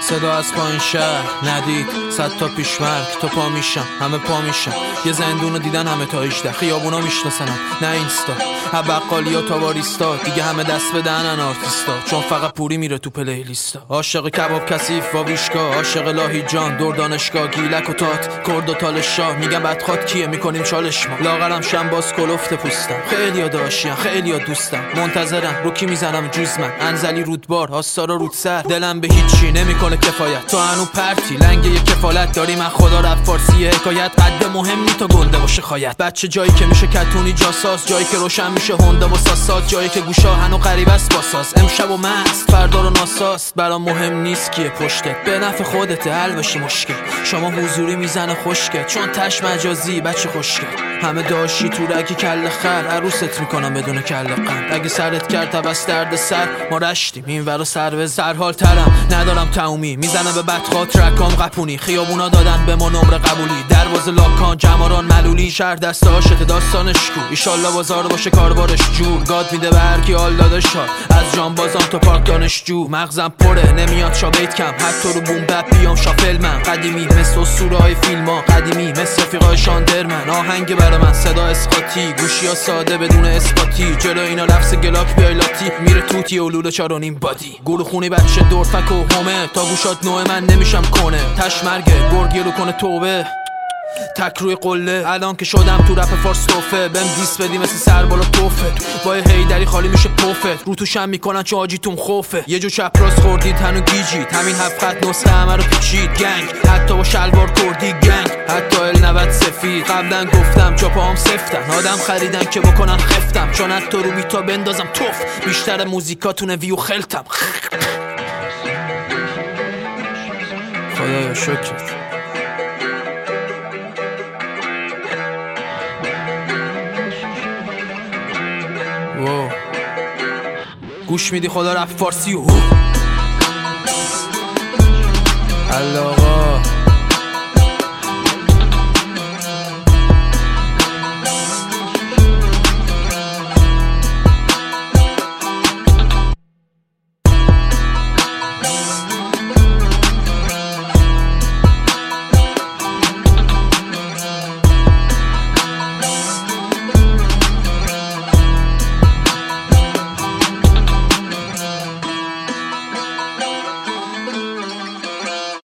صدا از پایین شهر ندید 100 تا پیشمرگ تو پا میشم همه پا میشم یه زندونو دیدن همه تا 18 خیابونا میشناسنم نه اینستا بقالیا تا باریستا دیگه همه دست بدهنن آرتیستا چون فقط پوری میره تو پلیلیستا عاشق کباب کثیف و ویشکا عاشق لاهی جان دور دانشگاه گیلک و تات کرد و تالشا میگم بدخواد کیه میکنیم چالش ما لاغرم شم باز کلفت پوستم خیلیا داشتم خیلیا دوستم منتظرم رو کی میزنم جوز من انزلی رودبار آستارا رودسر دلم به هیچی نمیکنه کفایت تو هنو پرتی لنگه یه کفالت داری من خدا رفت فارسی حکایت قد مهم نی تا گنده باشه خایت بچه جایی که میشه کتونی جاساس جایی که روشن میشه هوندا و ساسات جایی که گوشا هنو غریب است باساس امشب و مست فردا رو ناساست برام مهم نیست کیه پشتت به نفع خودت حل بشی مشکل شما حضوری میزنه خوشگه چون تش مجازی بچه خوشگل همه داشی تو رگی کله خر عروست میکنم بدون کله قند اگه سرت کرد تبس درد سر ما رشتیم این ورا سر به سرحال ترم ندارم تمومی میزنم به بدخواه رکام قپونی خیابونا دادن به ما نمره قبولی دروازه لاکان جماران ملولی شهر دسته هاشته داستانش کو ایشالله بازار باشه کاربارش جور گاد میده به هرکی حال دادش ها از جانبازان تا پارک دانشجو مغزم پره نمیاد شابیت کم حتی رو بوم بپ بیام شافل من قدیمی مثل اسطوره های فیلم ها قدیمی مثل رفیقای شاندرمن آهنگ برا من صدا اسقاطی گوشی ها ساده بدون اثباتی جلو اینا لفظ گلاک بیای لاتی میره توتی و لوله 4.5 بادی گل خونی بچه دورفک و همه تا گوشات نوع من نمیشم کنه تشمرگه گرگی رو کنه توبه تک روی قله الان که شدم تو رپ فارس توفه بهم دیس بدی مثل سر بالا توفه با هیدری خالی میشه پوفت رو توشم میکنن چه آجیتون خوفه یه جو چپ راست خوردید هنو گیجید همین هفت خط نسخه همه رو پیچید گنگ حتی با شلوار کردی گنگ حتی ال90 سفید قبلا گفتم چاپام سفتن آدم خریدن که بکنن خفتم چون حتی رو بیتا بندازم توف بیشتر موزیکاتون ویو خلتم خدایا شکرت گوش میدی خدا رفت فارسی و الله